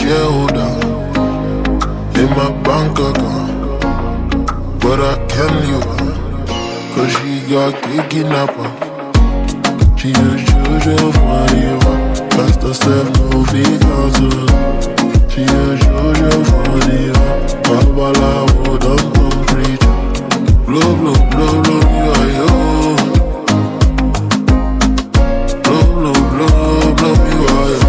shareholder in my bank account, but I can't leave her, cause she got kidnapper. She a Jojo for the past herself no big answer. She a Jojo for the Babalawo don't come preach. Blow, blow, blow, blow, you are yo. Blow, blow, blow, blow, you are yo.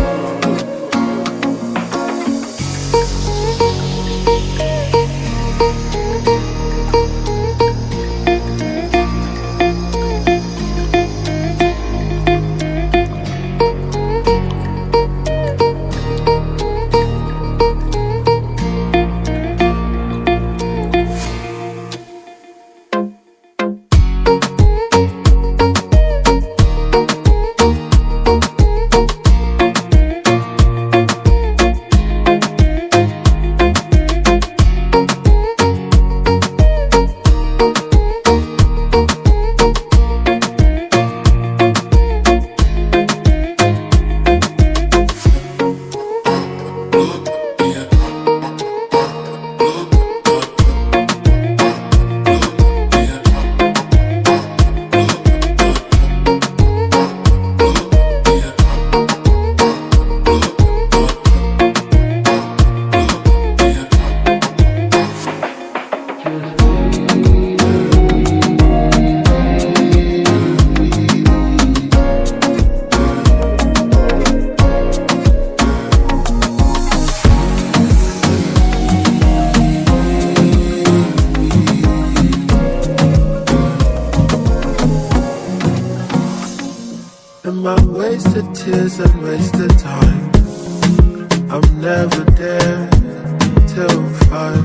Tears and wasted time. I'm never there till 5.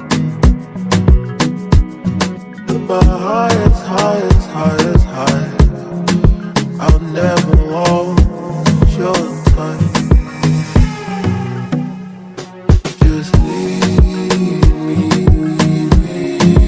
My high is high is high is high. I'll never want your time. Just leave me, leave me.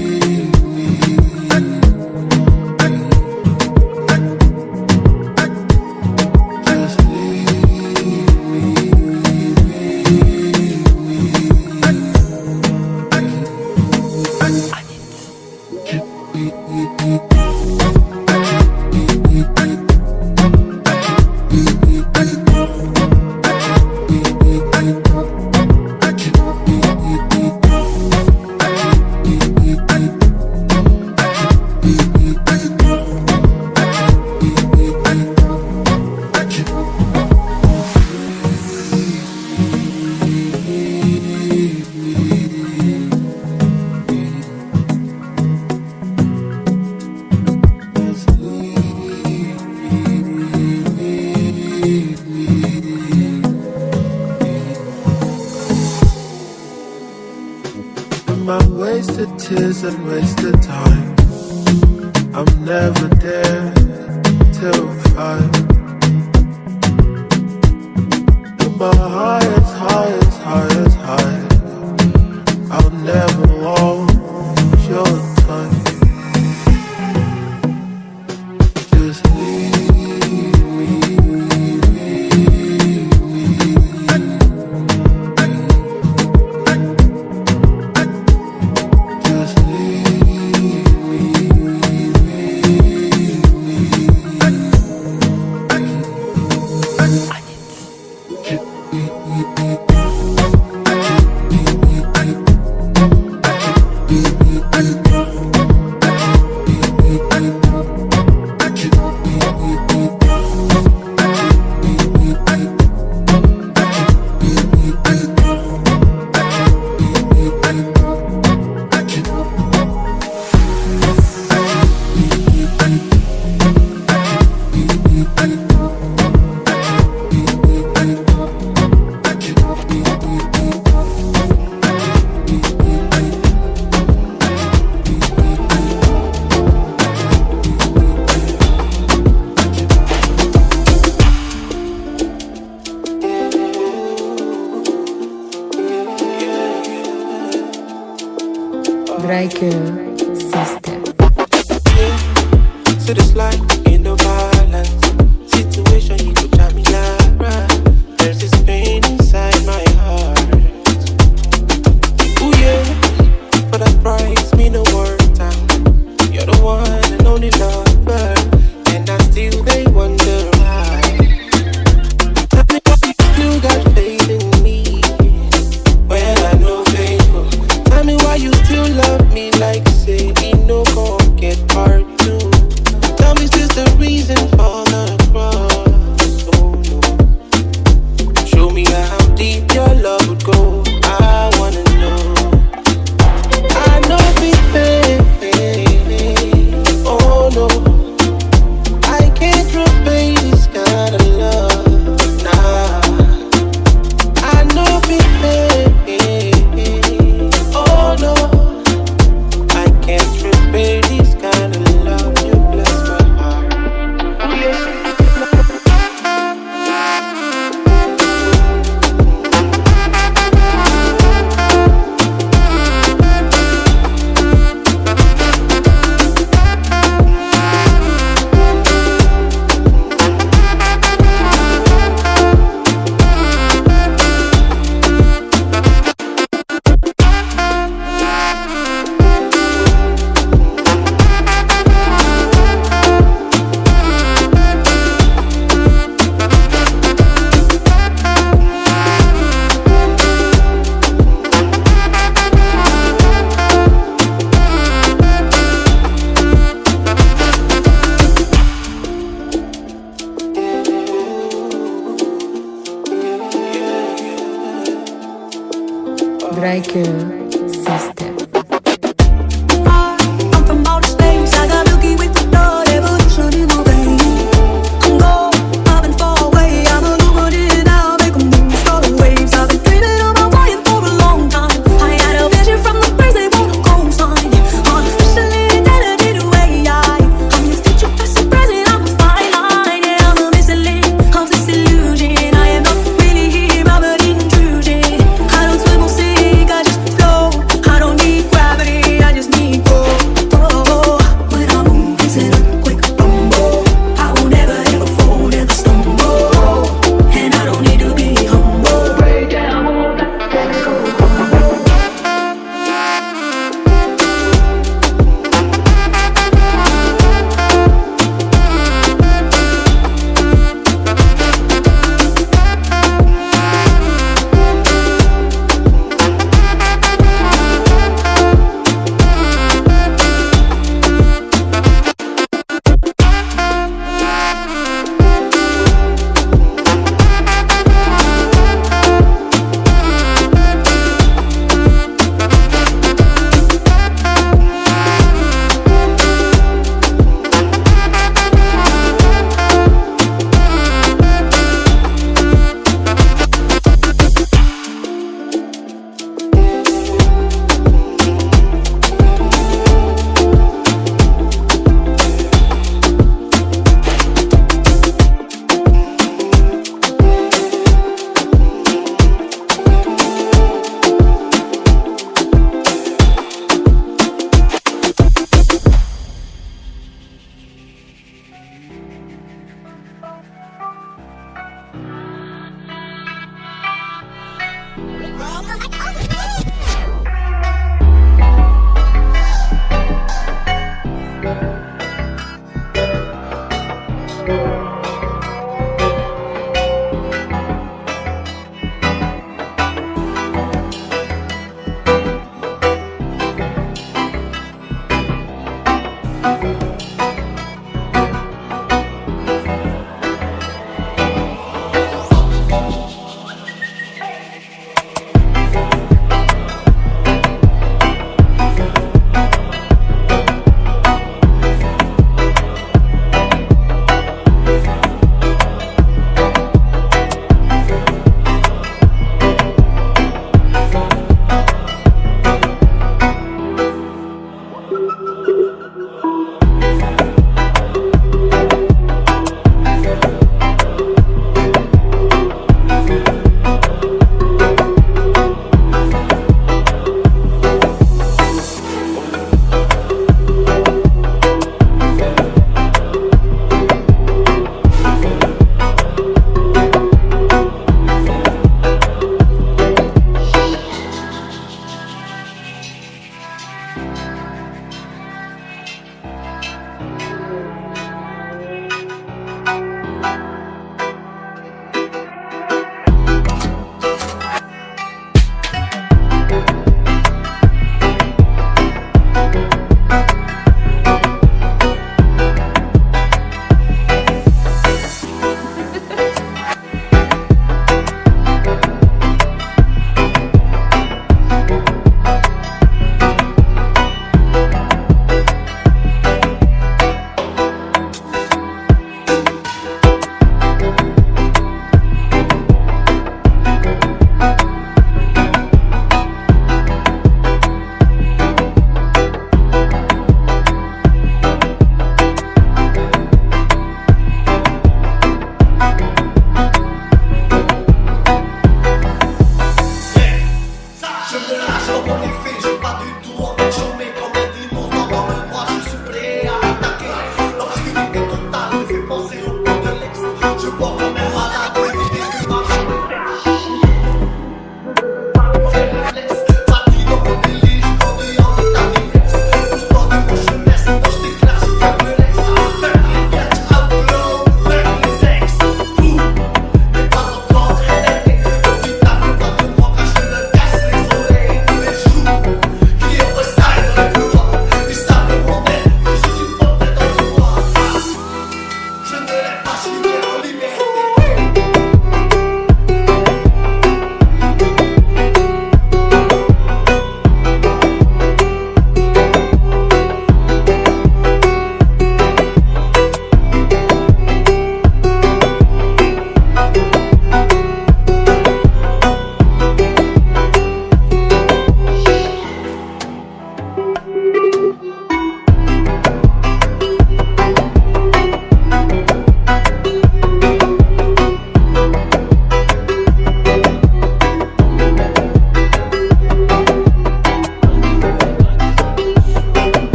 Tears and wasted time. I'm never there till 5. My high is high is high is high. I'll never want your time. Just leave me, leave me. Striker System. So this life ain't no balance. Situation you could tell me like right. There's this pain inside my heart. Striker System. I'm from outer space. I got Milky Way for blood, evolution in my veins. I'm gold, I've been far away. I'm a nobody now, make a move for the waves. I've been dreaming of Hawaiian for a long time. I had a vision from the place they want a coastline. Artificially intelligent AI. I'm your future, past and present. I'm a fine line. Yeah, I'm a missing link of this illusion. I am not really here, I'm an intrusion. I don't swim or sink, I just float. I don't need gravity, I just need growth. When I move, it's an earthquake rumble. I won't ever ever fold, ever stumble. And I don't need to be humble. Break down all that go.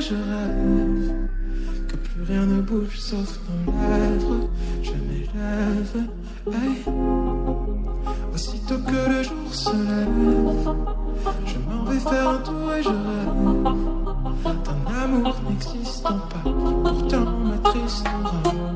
et je rêve que plus rien ne bouge sauf nos lèvres. Je m'élève, hey. Aussitôt que le jour se lève, je m'en vais faire un tour et je rêve d'un amour n'existant pas, qui pourtant m'attristera.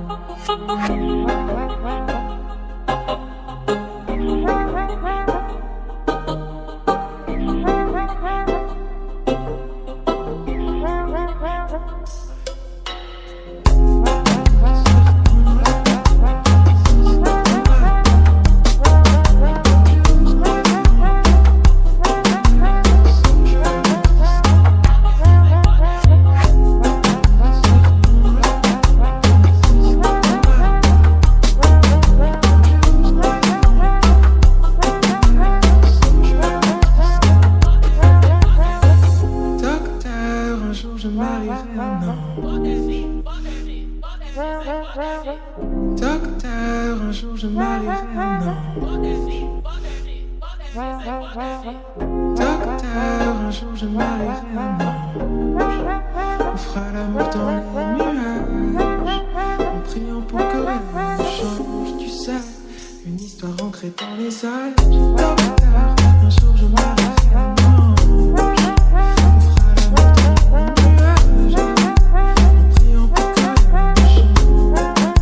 Docteur, un jour je marierai un homme. Docteur, un jour je marierai un homme. On fera l'amour dans les nuages, en priant pour que rien ne change. Tu sais, une histoire ancrée dans les âges. Docteur, un jour je marierai un homme. On fera l'amour dans les nuages, en priant pour que rien ne change.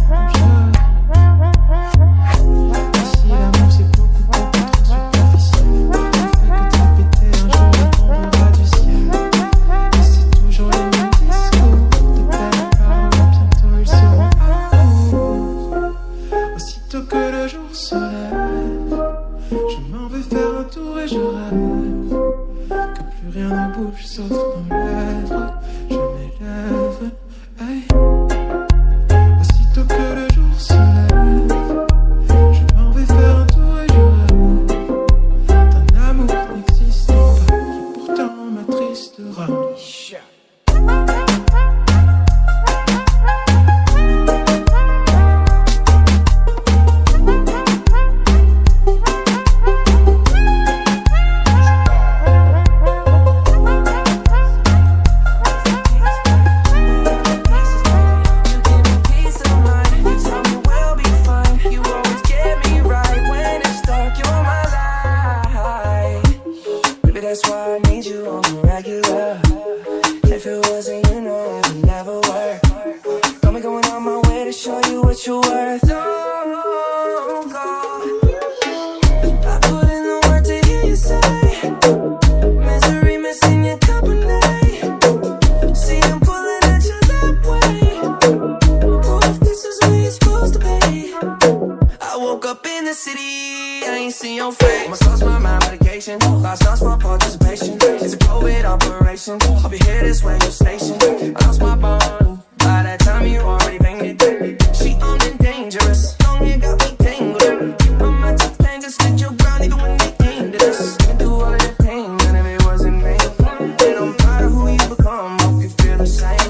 Si l'amour c'est beaucoup trop superficiel, on fait que répéter un jour il tombera du ciel. Et c'est toujours les mêmes discours, de belles paroles, bientôt ils seront amour. Aussitôt que le jour se lève, je m'en vais faire un tour et je rêve que plus rien ne bouge sauf nos lèvres. Je m'élève, hey. Aussitôt que le jour se lève, je m'en vais faire un tour et je rêve d'un amour n'existant pas, qui pourtant m'attristera. That's why I need you on the regular. If it wasn't, you know it would never work. Got me going on my way to show you what you're worth. Don't go. I put in the work to hear you say misery missing your company. See I'm pulling at you that way. What if this is where you're supposed to be? I woke up in the city, I ain't seen your face. My soul's my mind medication, lost us for participation. It's a COVID operation, I'll be here this way, your station. I lost my bond, by that time you already banged it. She on and dangerous, long you got me tangled. You on my top thing, just stood your ground even when they aimed at us. Been through all of that pain, none of it wasn't me. And I'm proud of who you become, hope you feel the same.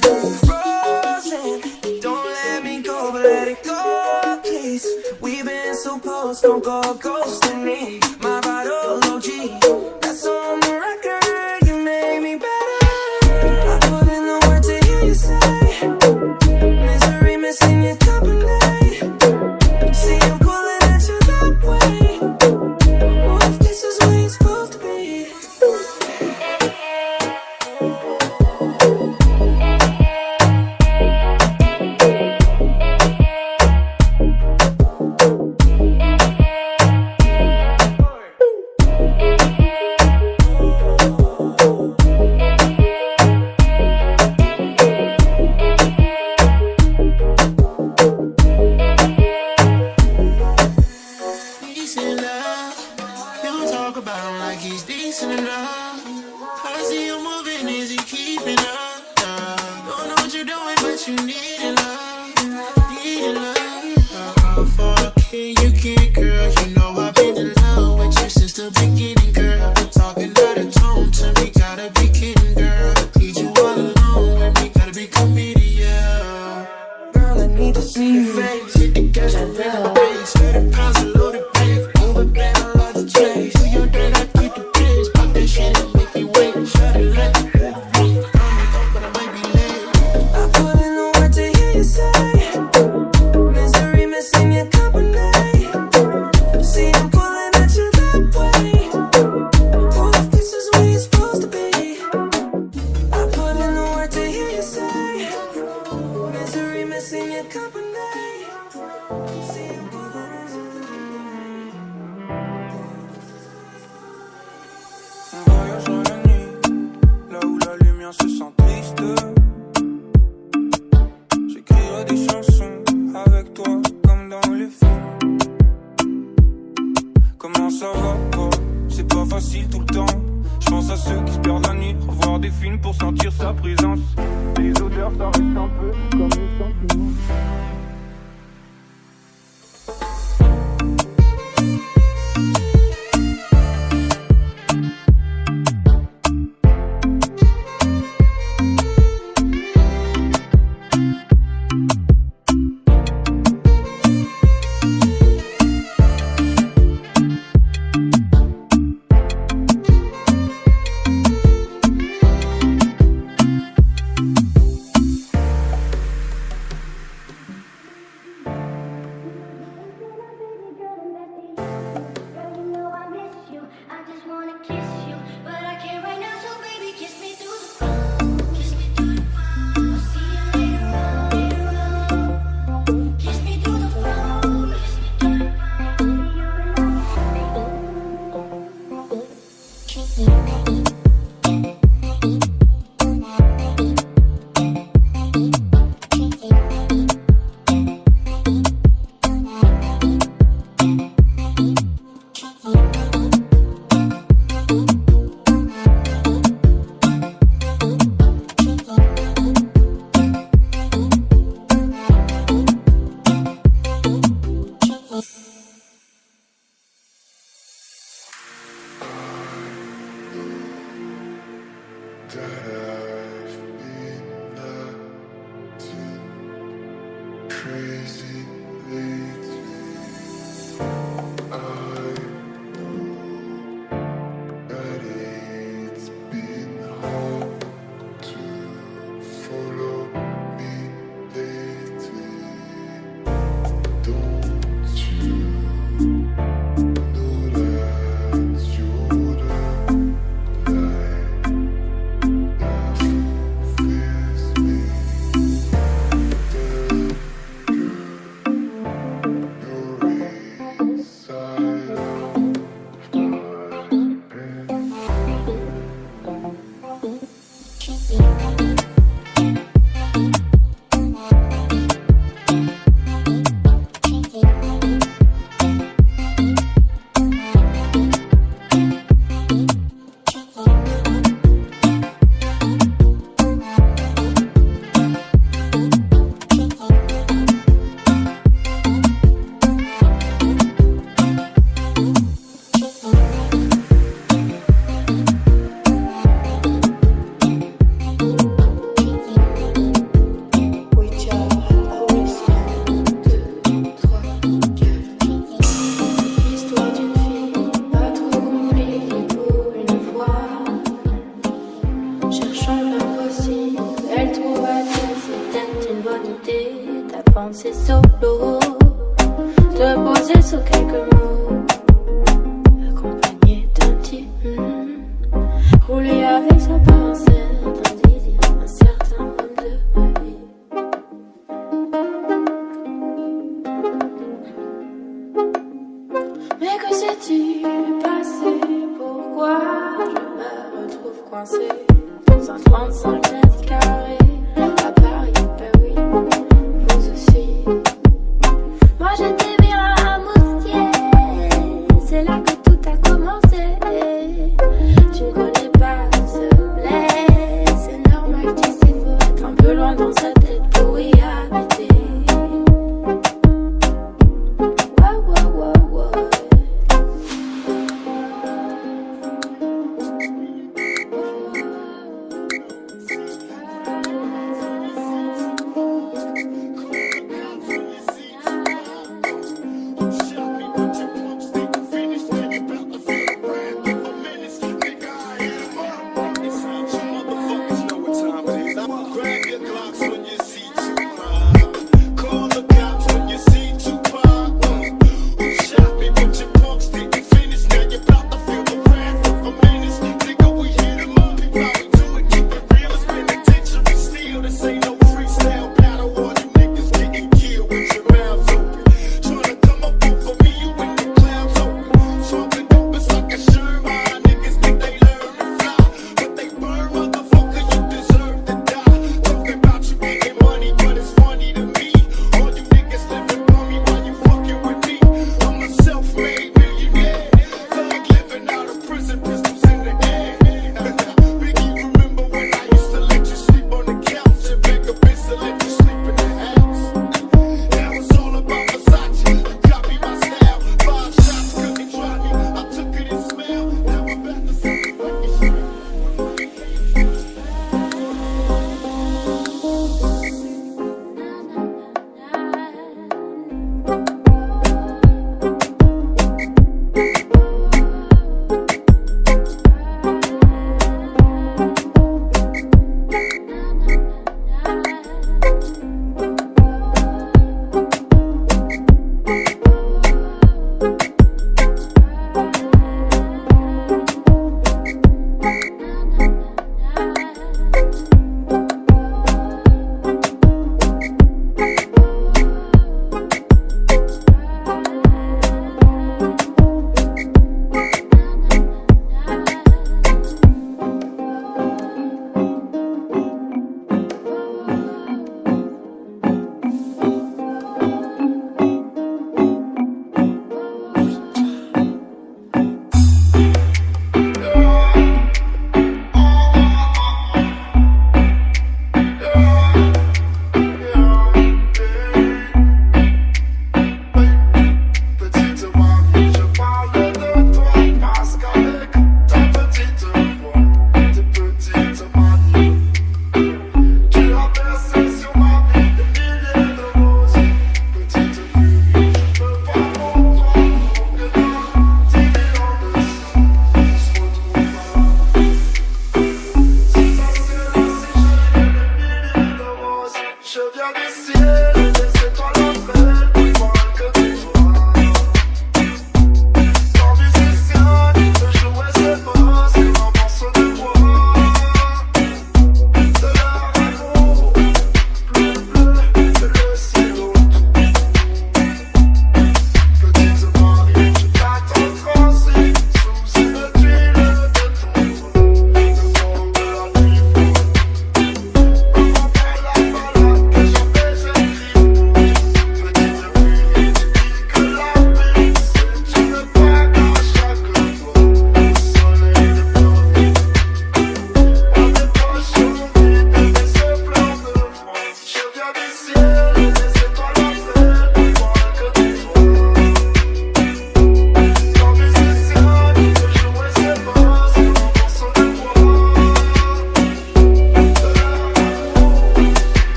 Frozen, don't let me go, but let it go, please. We've been so close, don't go ghosting me. My vital OG, that's on the record, you made me better. I put in the work to hear you say misery missing your company. See I'm pulling at you that way. What if this is where you're supposed to be? Decent love, you don't talk about him like he's decent enough. I see you moving, is he keeping up? Don't know what you're doing, but you need it, love. Need it, love. Fuck it, you can't, girl. You know I've been in love with you since the beginning, girl. Talking out of tone to me, gotta be kidding, girl. Need you all alone with me, gotta be committed, yeah. Girl, I need to see your face. Hit the gas, I bring the bass. 30 pounds of loaded bass. Move it back, I love the chase. Do your dirt, I keep the pace. Pop that shit and make me wait. Shut it, let it. I'm but comment ça va, oh, c'est pas facile tout le temps. Je pense à ceux qui se perdent la nuit, revoir des films pour sentir sa présence. Les odeurs ça reste un peu comme les sentiments.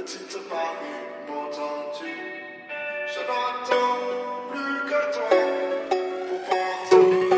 Petite Paris, beau temps, je n'entends plus que toi pour partir.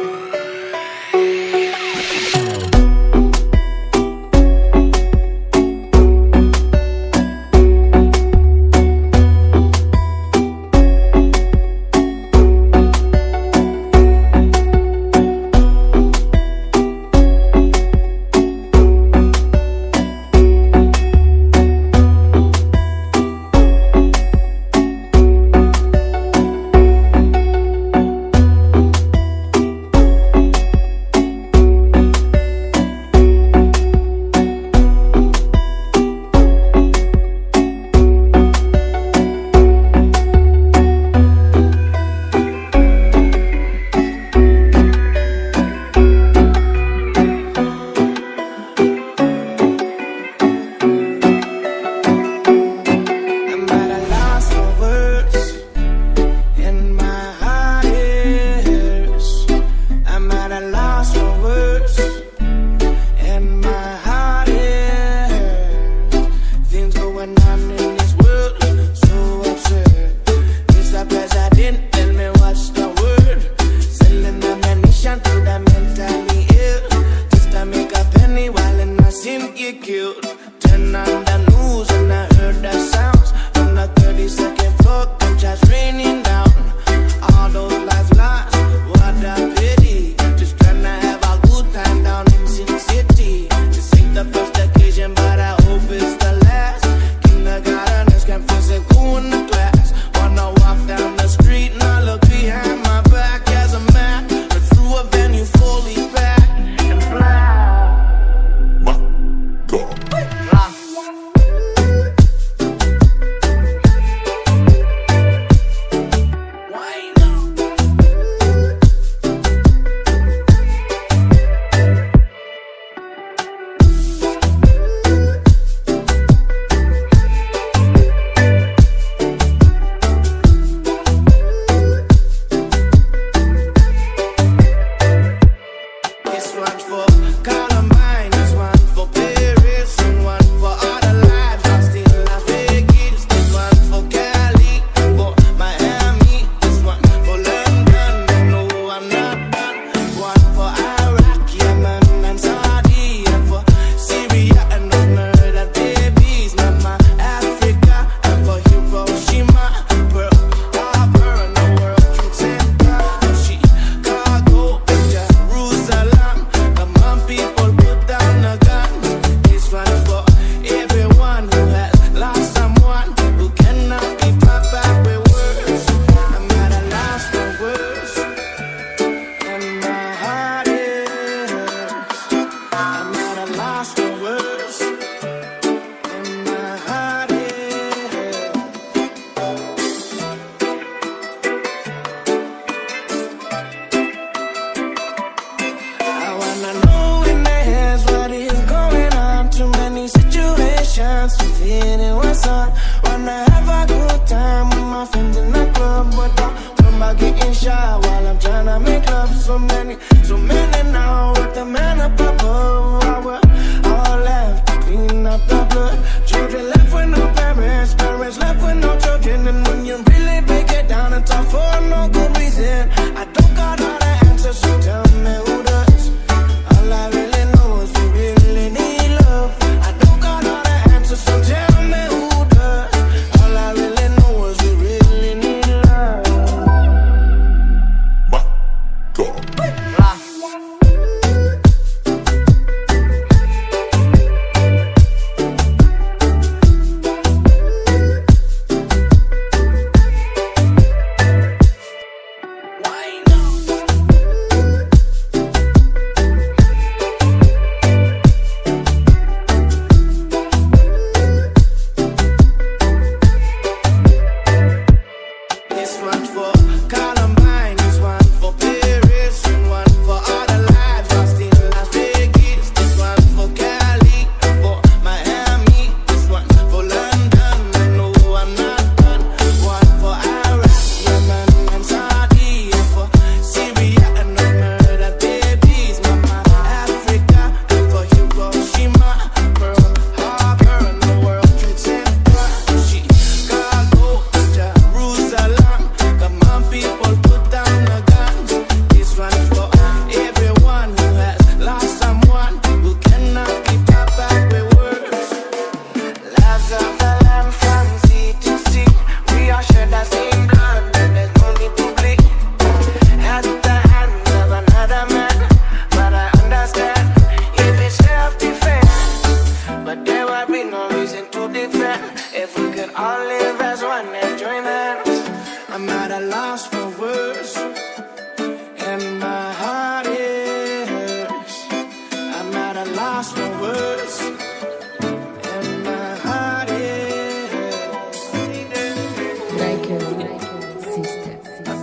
If we could all live as one and join hands. I'm at a loss for words, and my heart it hurts. I'm at a loss for words, and my heart it hurts. Like a sister.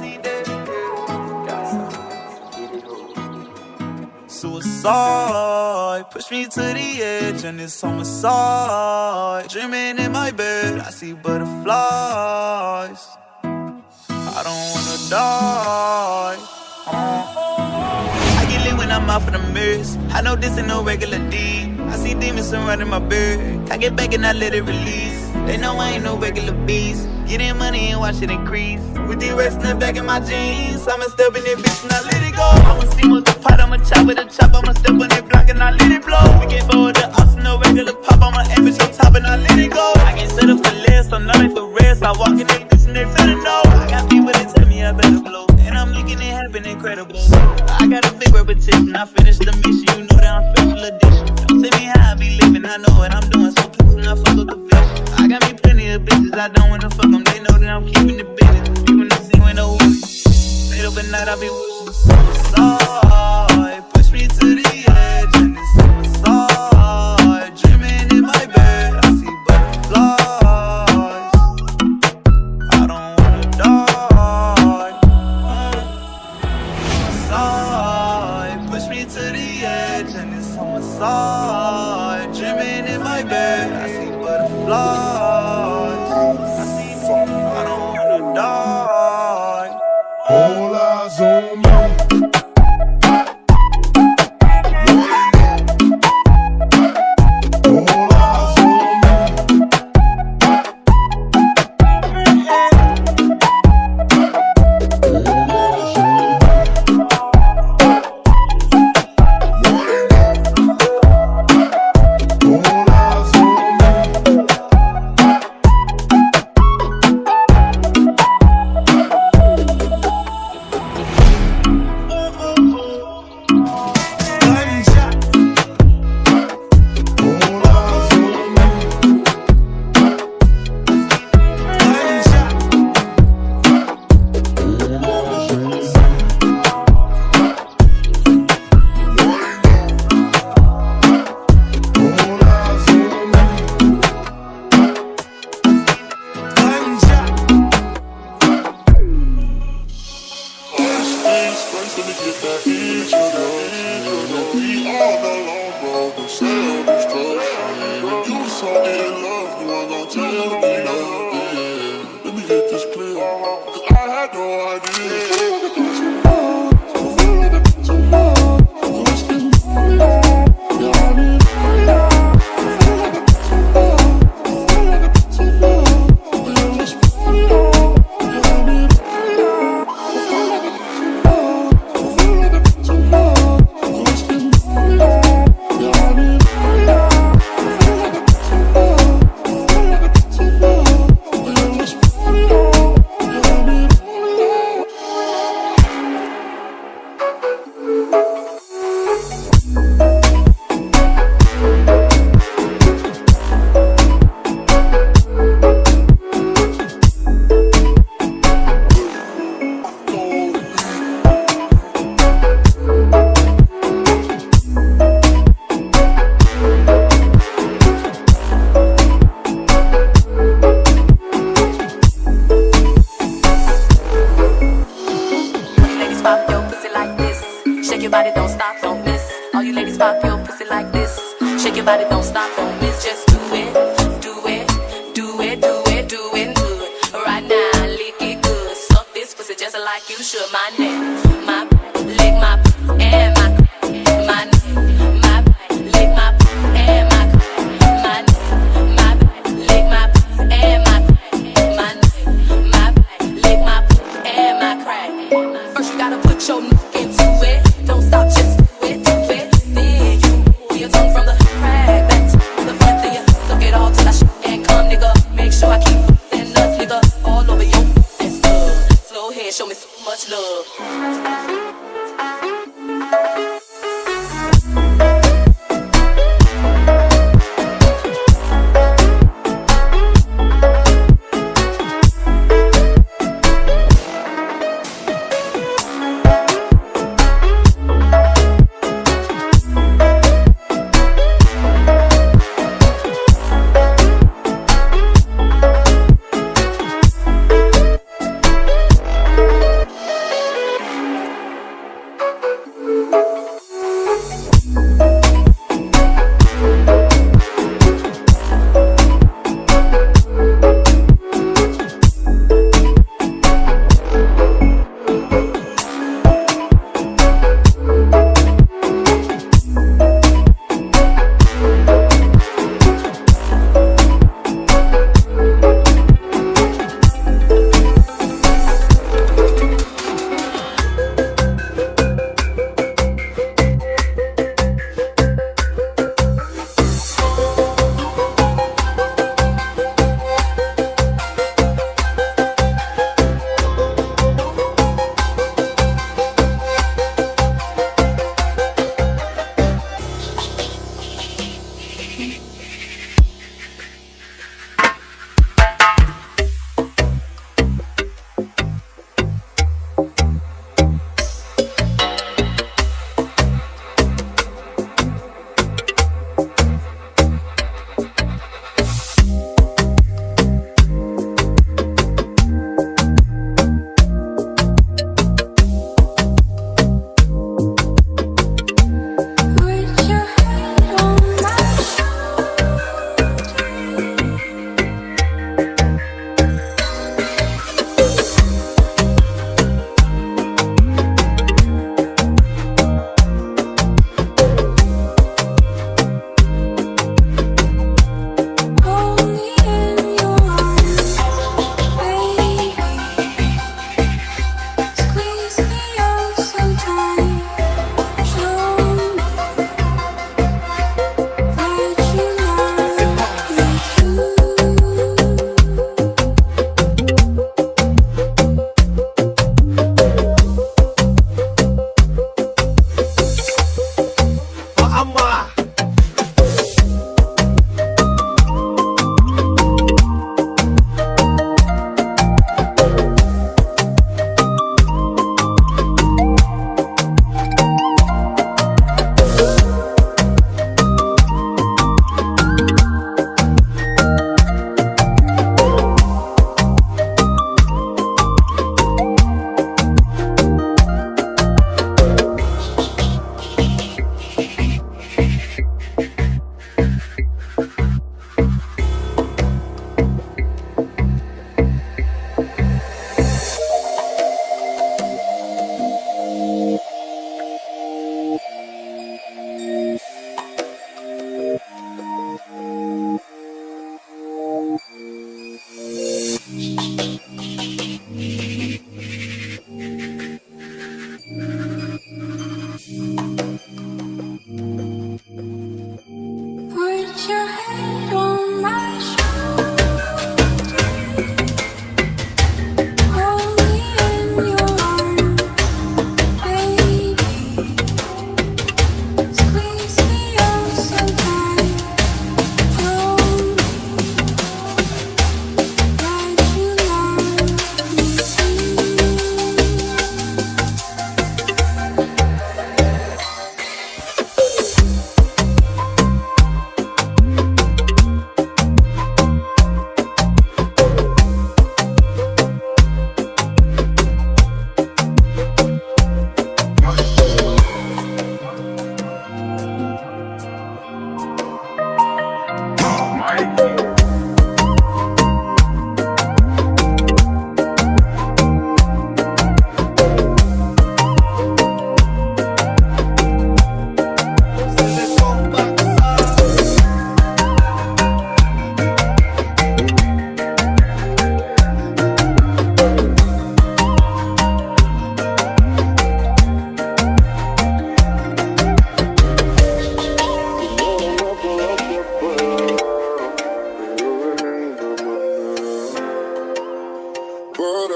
Suicide, push me to the edge and it's homicide. Dreaming in my bed, I see butterflies. I don't wanna die. I get lit when I'm out for the mirrors. I know this ain't no regular D. I see demons surrounding my bed. I get back and I let it release. They know I ain't no regular beast. Getting money and watch it increase. With the rest in the back in my jeans, I'ma step in that bitch and I let it go. I'ma see what's the pot, I'ma chop with a chop. I'ma step on that block and I let it blow. We can't forward the us, no regular pop. I'ma average on top and I let it go. I can't set up for less, I'm not for rest. I walk in that bitch and they better know. I got people that tell me I better blow, and I'm making it happen incredible. I got a big repetition, I finished the mission. You know that I'm special edition. Don't tell me how I be living, I know what I'm doing. So please do not fuck up the vision. I got me plenty of bitches, I don't wanna fuck them. They know that I'm keeping it business. Even the scene when no wheelie. Straight up at night I be wishing. Suicide, push me to the edge and it's suicide. Dreaming in my bed, I see butterflies. I don't wanna die. Suicide, push me to the edge and it's homicide. Dreaming in my bed, I see butterflies. I don't wanna die. All eyes on me. Show me so much love.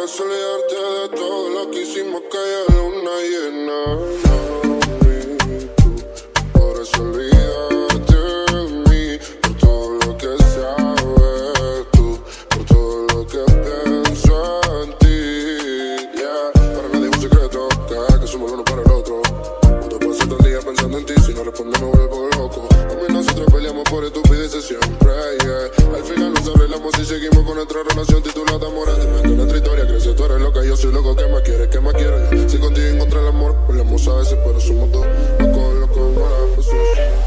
eso olvidarte de todo lo que hicimos que haya luna llena. Mami, tú, por eso olvídate de mí, por todo lo que sabes tú, por todo lo que pienso en ti. Yeah, para nadie es un secreto que somos uno para el otro. No te pases todo el día pensando en ti, si no respondes me vuelvo loco. A mí nosotros peleamos por estupideces siempre, yeah. Al final nos arreglamos y seguimos con nuestra relación titulada amor. Dime que nuestra historia crece, tú eres loca, yo soy loco. ¿Qué más quieres? ¿Qué más quiero yo? Si contigo encontré el amor, peleamos a veces, pero somos dos. Loco, no la paso.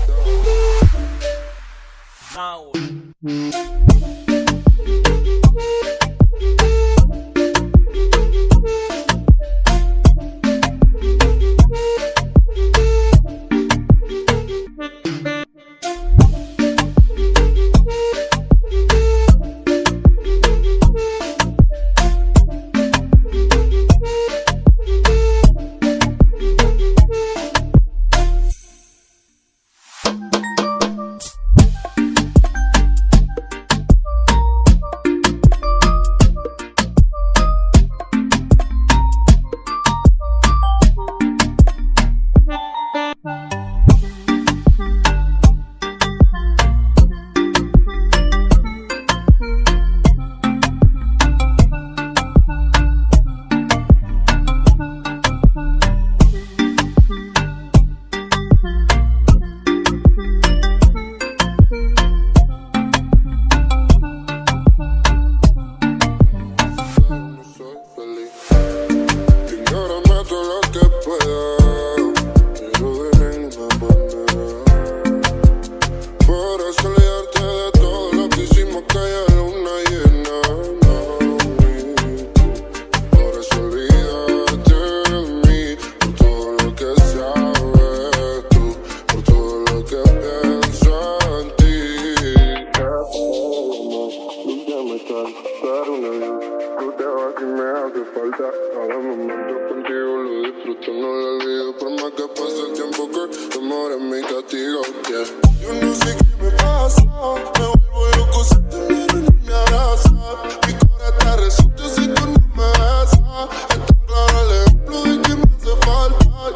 Cada momento contigo lo disfruto, no lo olvido. Por más que pase el tiempo que tu amor es mi castigo, yeah. Yo no sé qué me pasa, me vuelvo loco si te miro y no me abraza. Mi corazón está resuelto si tú no me besas. Es tan claro el ejemplo de que me hace falta,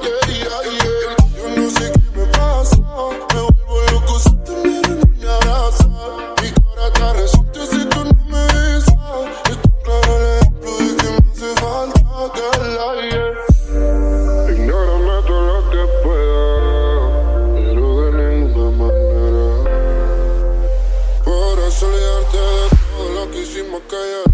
yeah. Yo no sé qué me pasa, me vuelvo loco si te miro y no me abraza. Mi corazón está resuelto si tú no me besas. Es tan claro el ejemplo de que me hace falta, yeah. Ignórame todo lo que pueda, pero de ninguna manera. Por eso olvidarte de todo lo que hicimos que ya